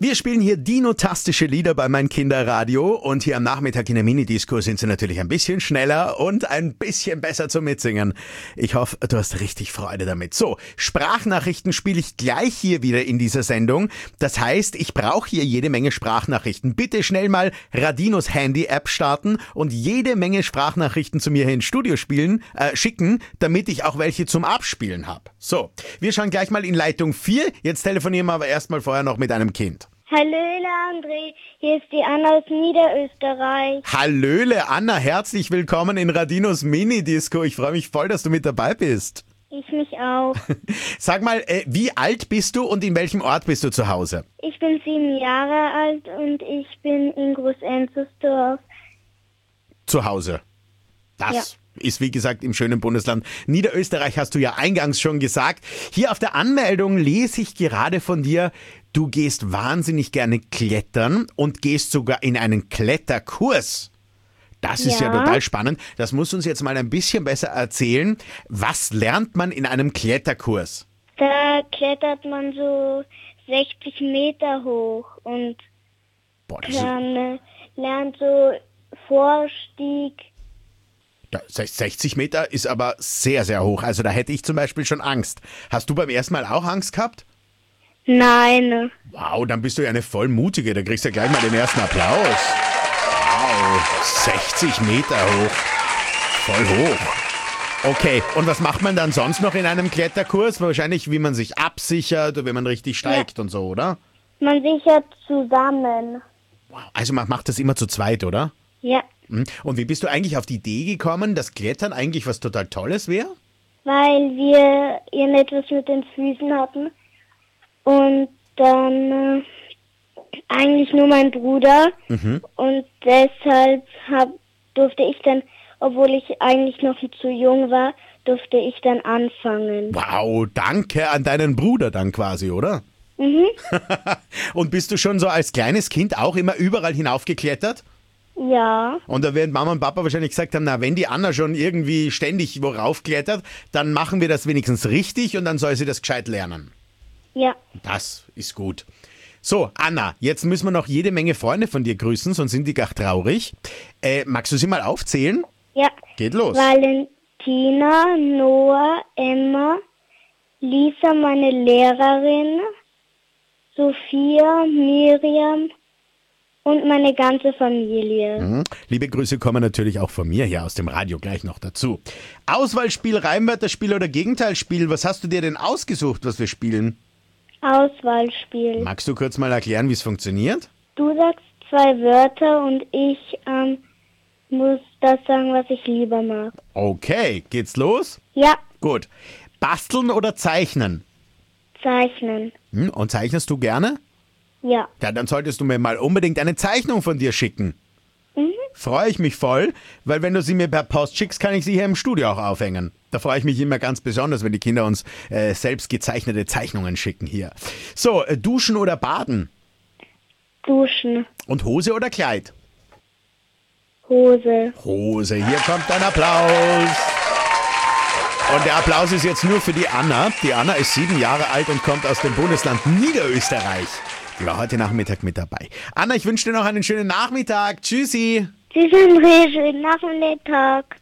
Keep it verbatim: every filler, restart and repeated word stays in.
Wir spielen hier dinotastische Lieder bei mein Kinderradio und hier am Nachmittag in der Minidisco sind sie natürlich ein bisschen schneller und ein bisschen besser zum Mitsingen. Ich hoffe, du hast richtig Freude damit. So, Sprachnachrichten spiele ich gleich hier wieder in dieser Sendung. Das heißt, ich brauche hier jede Menge Sprachnachrichten. Bitte schnell mal Radinos Handy-App starten und jede Menge Sprachnachrichten zu mir hier ins Studio spielen, äh, schicken, damit ich auch welche zum Abspielen habe. So, wir schauen gleich mal in Leitung vier. Jetzt telefonieren wir aber erstmal vorher noch mit einem Kind. Hallöle André, hier ist die Anna aus Niederösterreich. Hallöle Anna, herzlich willkommen in Radinos Minidisco. Ich freue mich voll, dass du mit dabei bist. Ich mich auch. Sag mal, äh, wie alt bist du und in welchem Ort bist du zu Hause? Ich bin sieben Jahre alt und ich bin in Groß-Enzersdorf. Zu Hause. Das Ja. ist, wie gesagt, im schönen Bundesland Niederösterreich, hast du ja eingangs schon gesagt. Hier auf der Anmeldung lese ich gerade von dir, du gehst wahnsinnig gerne klettern und gehst sogar in einen Kletterkurs. Das ist ja. Ja. total spannend. Das musst du uns jetzt mal ein bisschen besser erzählen. Was lernt man in einem Kletterkurs? Da klettert man so sechzig Meter hoch und Boah, das ist, dann äh, lernt so Vorstieg. ja, sechzig Meter ist aber sehr, sehr hoch. Also da hätte ich zum Beispiel schon Angst. Hast du beim ersten Mal auch Angst gehabt? Nein. Wow, dann bist du ja eine voll mutige. Da kriegst du ja gleich mal den ersten Applaus. Wow, sechzig Meter hoch. Voll hoch. Okay, und was macht man dann sonst noch in einem Kletterkurs? Wahrscheinlich, wie man sich absichert oder wie man richtig steigt und so, oder? Man sichert zusammen. Wow, also man macht das immer zu zweit, oder? Ja, Hm. Und wie bist du eigentlich auf die Idee gekommen, dass Klettern eigentlich was total Tolles wäre? weil wir irgendetwas mit den Füßen hatten. Und dann äh, eigentlich nur mein Bruder. Mhm. Und deshalb hab, durfte ich dann, obwohl ich eigentlich noch zu jung war, durfte ich dann anfangen. Wow, danke an deinen Bruder dann quasi, oder? Mhm. Und bist du schon so als kleines Kind auch immer überall hinaufgeklettert? Ja, Und da werden Mama und Papa wahrscheinlich gesagt haben, na, wenn die Anna schon irgendwie ständig worauf klettert, dann machen wir das wenigstens richtig und dann soll sie das gescheit lernen. ja. Das ist gut. So, Anna, jetzt müssen wir noch jede Menge Freunde von dir grüßen, sonst sind die gar traurig. Äh, magst du sie mal aufzählen? Ja. Geht los. Valentina, Noah, Emma, Lisa, meine Lehrerin, Sophia, Miriam und meine ganze Familie. Mhm. Liebe Grüße kommen natürlich auch von mir hier aus dem Radio gleich noch dazu. Auswahlspiel, Reimwörterspiel oder Gegenteilspiel, was hast du dir denn ausgesucht, was wir spielen? Auswahlspiel. Magst du kurz mal erklären, wie es funktioniert? Du sagst zwei Wörter und ich ähm, muss das sagen, was ich lieber mag. Okay, geht's los? Ja, Gut. Basteln oder zeichnen? zeichnen. Hm, und zeichnest du gerne? Ja. Ja, dann solltest du mir mal unbedingt eine Zeichnung von dir schicken. Mhm. Freue ich mich voll, weil wenn du sie mir per Post schickst, kann ich sie hier im Studio auch aufhängen. Da freue ich mich immer ganz besonders, wenn die Kinder uns äh, selbst gezeichnete Zeichnungen schicken hier. So, äh, duschen oder baden? Duschen. Und Hose oder Kleid? Hose. Hose, hier kommt dein Applaus. Und der Applaus ist jetzt nur für die Anna. Die Anna ist sieben Jahre alt und kommt aus dem Bundesland Niederösterreich. Die war heute Nachmittag mit dabei. Anna, ich wünsche dir noch einen schönen Nachmittag. Tschüssi. Tschüss, André. Schönen Nachmittag.